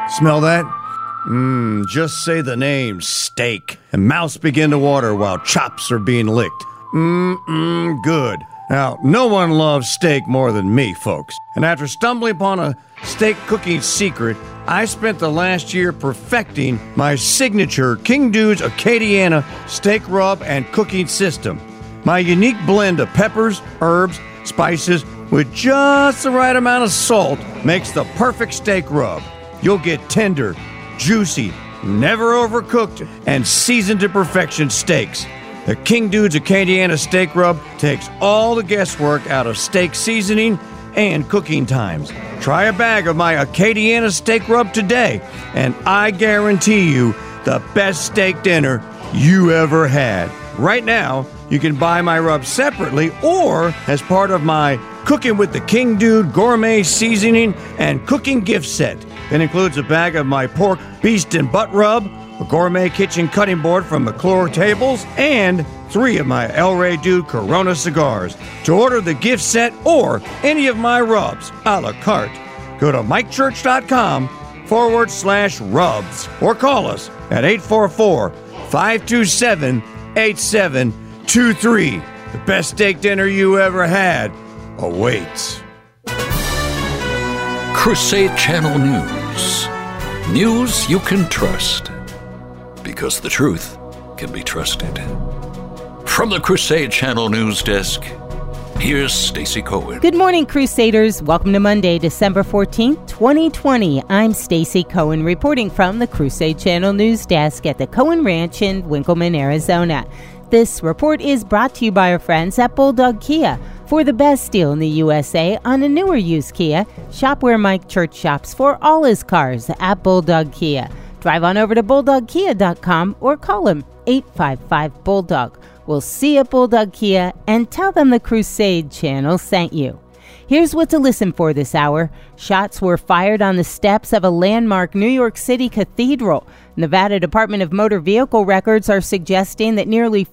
Smell that? Just say the name, steak, and mouths begin to water while chops are being licked. Good. Now, no one loves steak more than me, folks. And after stumbling upon a steak cooking secret, I spent the last year perfecting my signature King Dude's Acadiana steak rub and cooking system. My unique blend of peppers, herbs, spices, with just the right amount of salt makes the perfect steak rub. You'll get tender, juicy, never overcooked, and seasoned to perfection steaks. The King Dude's Acadiana steak rub takes all the guesswork out of steak seasoning and cooking times. Try a bag of my Acadiana steak rub today, and I guarantee you the best steak dinner you ever had. Right now, you can buy my rub separately or as part of my Cooking with the King Dude Gourmet Seasoning and Cooking Gift Set. That includes a bag of my pork, beast, and butt rub, a gourmet kitchen cutting board from McClure Tables, and 3 of my El Rey Dude Corona cigars. To order the gift set or any of my rubs a la carte, go to MikeChurch.com/rubs or call us at 844-527-8723. The best steak dinner you ever had awaits. Crusade Channel News. News you can trust. Because the truth can be trusted. From the Crusade Channel News Desk, here's Stacey Cohen. Good morning, Crusaders. Welcome to Monday, December 14th, 2020. I'm Stacey Cohen reporting from the Crusade Channel News Desk at the Cohen Ranch in Winkleman, Arizona. This report is brought to you by our friends at Bulldog Kia. For the best deal in the USA on a newer used Kia, shop where Mike Church shops for all his cars at Bulldog Kia. Drive on over to BulldogKia.com or call him 855-BULLDOG. We'll see you at Bulldog Kia and tell them the Crusade Channel sent you. Here's what to listen for this hour. Shots were fired on the steps of a landmark New York City cathedral. Nevada Department of Motor Vehicle Records are suggesting that nearly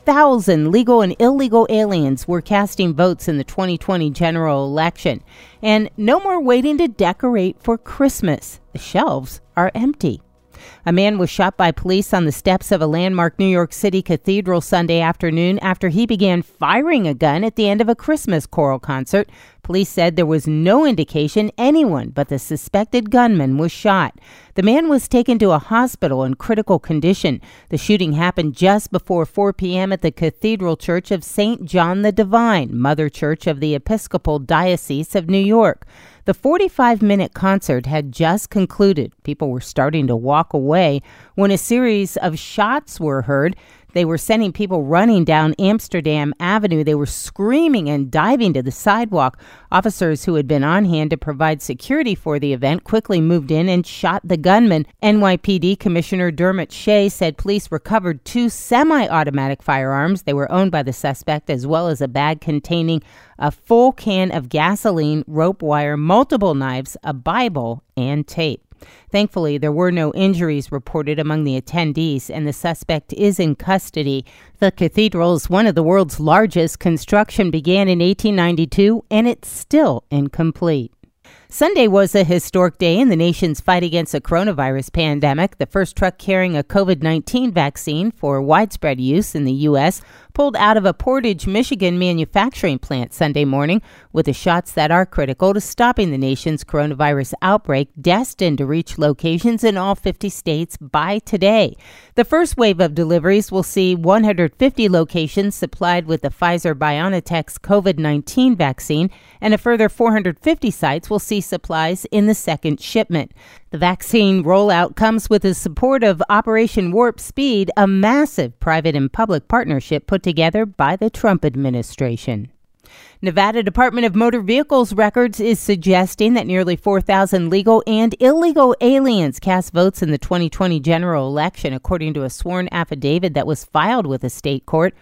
4,000 legal and illegal aliens were casting votes in the 2020 general election. And no more waiting to decorate for Christmas. The shelves are empty. A man was shot by police on the steps of a landmark New York City cathedral Sunday afternoon after he began firing a gun at the end of a Christmas choral concert. Police said there was no indication anyone but the suspected gunman was shot. The man was taken to a hospital in critical condition. The shooting happened just before 4 p.m. at the Cathedral Church of St. John the Divine, Mother Church of the Episcopal Diocese of New York. The 45-minute concert had just concluded. People were starting to walk away when a series of shots were heard. They were sending people running down Amsterdam Avenue. They were screaming and diving to the sidewalk. Officers who had been on hand to provide security for the event quickly moved in and shot the gunman. NYPD Commissioner Dermot Shea said police recovered 2 semi-automatic firearms. They were owned by the suspect, as well as a bag containing a full can of gasoline, rope wire, multiple knives, a Bible, and tape. Thankfully, there were no injuries reported among the attendees, and the suspect is in custody. The cathedral is one of the world's largest. Construction began in 1892, and it's still incomplete. Sunday was a historic day in the nation's fight against the coronavirus pandemic. The first truck carrying a COVID-19 vaccine for widespread use in the U.S. pulled out of a Portage, Michigan manufacturing plant Sunday morning with the shots that are critical to stopping the nation's coronavirus outbreak, destined to reach locations in all 50 states by today. The first wave of deliveries will see 150 locations supplied with the Pfizer-BioNTech's COVID-19 vaccine, and a further 450 sites will see supplies in the second shipment. The vaccine rollout comes with the support of Operation Warp Speed, a massive private and public partnership put together by the Trump administration. Nevada Department of Motor Vehicles Records is suggesting that nearly 4,000 legal and illegal aliens cast votes in the 2020 general election, according to a sworn affidavit that was filed with a state court.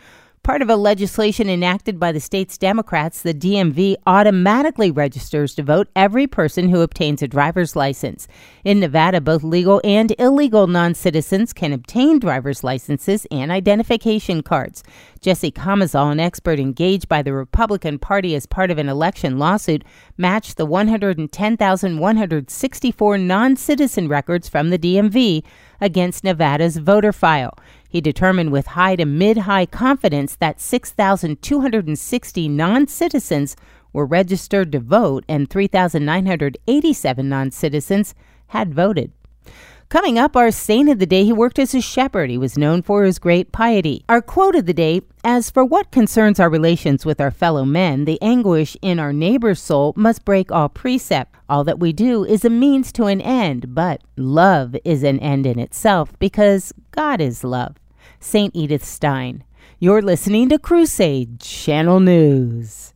Part of a legislation enacted by the state's Democrats, the DMV automatically registers to vote every person who obtains a driver's license. In Nevada, both legal and illegal non-citizens can obtain driver's licenses and identification cards. Jesse Kamazal, an expert engaged by the Republican Party as part of an election lawsuit, matched the 110,164 non-citizen records from the DMV against Nevada's voter file. He determined with high to mid-high confidence that 6,260 non-citizens were registered to vote and 3,987 non-citizens had voted. Coming up, our saint of the day, he worked as a shepherd. He was known for his great piety. Our quote of the day, as for what concerns our relations with our fellow men, the anguish in our neighbor's soul must break all precept. All that we do is a means to an end, but love is an end in itself because God is love. St. Edith Stein. You're listening to Crusade Channel News.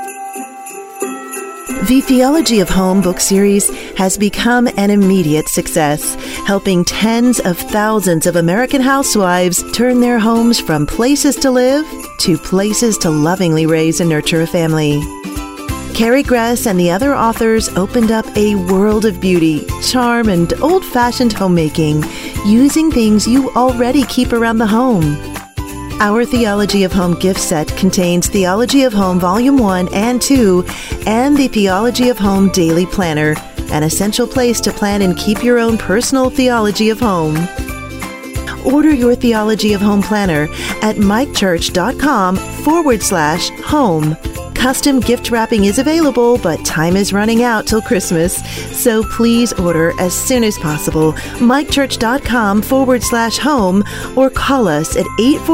The Theology of Home book series has become an immediate success, helping tens of thousands of American housewives turn their homes from places to live to places to lovingly raise and nurture a family. Carrie Gress and the other authors opened up a world of beauty, charm, and old-fashioned homemaking using things you already keep around the home. Our Theology of Home gift set contains Theology of Home Volume 1 and 2 and the Theology of Home Daily Planner, an essential place to plan and keep your own personal Theology of Home. Order your Theology of Home Planner at mikechurch.com/home. Custom gift wrapping is available, but time is running out till Christmas, so please order as soon as possible. mikechurch.com/home or call us at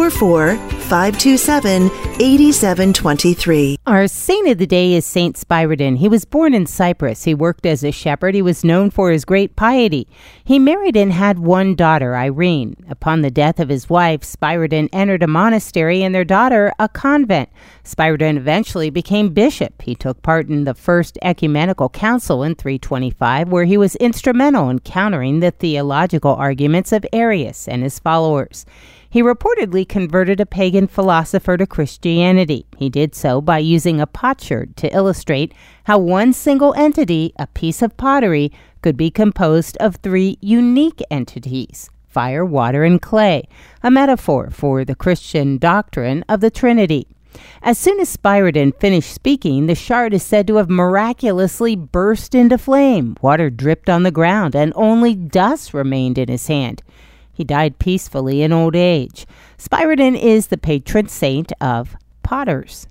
844-527-8723. Our saint of the day is Saint Spyridon. He was born in Cyprus. He worked as a shepherd. He was known for his great piety. He married and had one daughter, Irene. Upon the death of his wife, Spyridon entered a monastery and their daughter a convent. Spyridon eventually became bishop. He took part in the First Ecumenical Council in 325, where he was instrumental in countering the theological arguments of Arius and his followers. He reportedly converted a pagan philosopher to Christianity. He did so by using a potsherd to illustrate how one single entity, a piece of pottery, could be composed of three unique entities: fire, water, and clay, a metaphor for the Christian doctrine of the Trinity. As soon as Spyridon finished speaking, the shard is said to have miraculously burst into flame. Water dripped on the ground, and only dust remained in his hand. He died peacefully in old age. Spyridon is the patron saint of potters.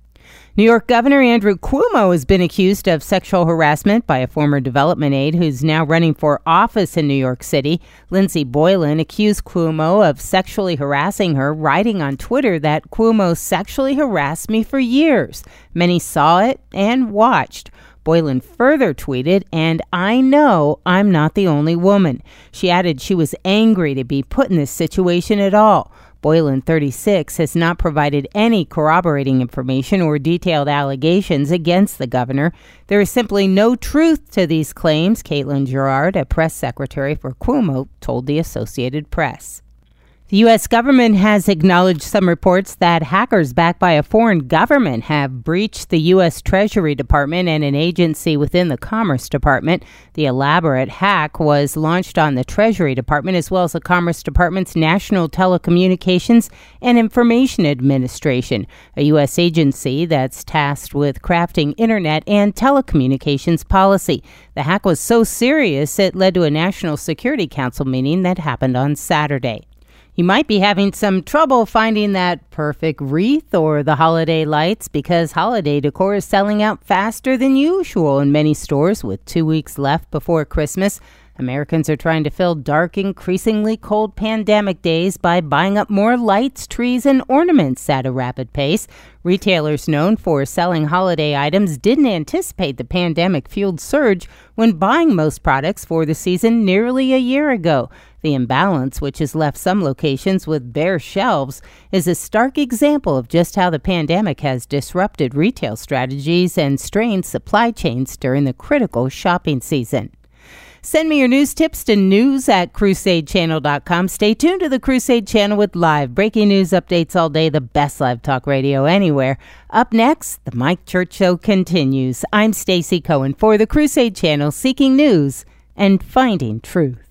New York Governor Andrew Cuomo has been accused of sexual harassment by a former development aide who's now running for office in New York City. Lindsey Boylan accused Cuomo of sexually harassing her, writing on Twitter that Cuomo sexually harassed me for years. Many saw it and watched. Boylan further tweeted, "And I know I'm not the only woman." She added she was angry to be put in this situation at all. Boylan, 36, has not provided any corroborating information or detailed allegations against the governor. There is simply no truth to these claims, Caitlin Gerard, a press secretary for Cuomo, told the Associated Press. The U.S. government has acknowledged some reports that hackers backed by a foreign government have breached the U.S. Treasury Department and an agency within the Commerce Department. The elaborate hack was launched on the Treasury Department as well as the Commerce Department's National Telecommunications and Information Administration, a U.S. agency that's tasked with crafting Internet and telecommunications policy. The hack was so serious it led to a National Security Council meeting that happened on Saturday. You might be having some trouble finding that perfect wreath or the holiday lights because holiday decor is selling out faster than usual in many stores with 2 weeks left before Christmas. Americans are trying to fill dark, increasingly cold pandemic days by buying up more lights, trees, and ornaments at a rapid pace. Retailers known for selling holiday items didn't anticipate the pandemic-fueled surge when buying most products for the season nearly a year ago. The imbalance, which has left some locations with bare shelves, is a stark example of just how the pandemic has disrupted retail strategies and strained supply chains during the critical shopping season. Send me your news tips to news@crusadechannel.com. Stay tuned to the Crusade Channel with live breaking news updates all day, the best live talk radio anywhere. Up next, the Mike Church Show continues. I'm Stacey Cohen for the Crusade Channel, seeking news and finding truth.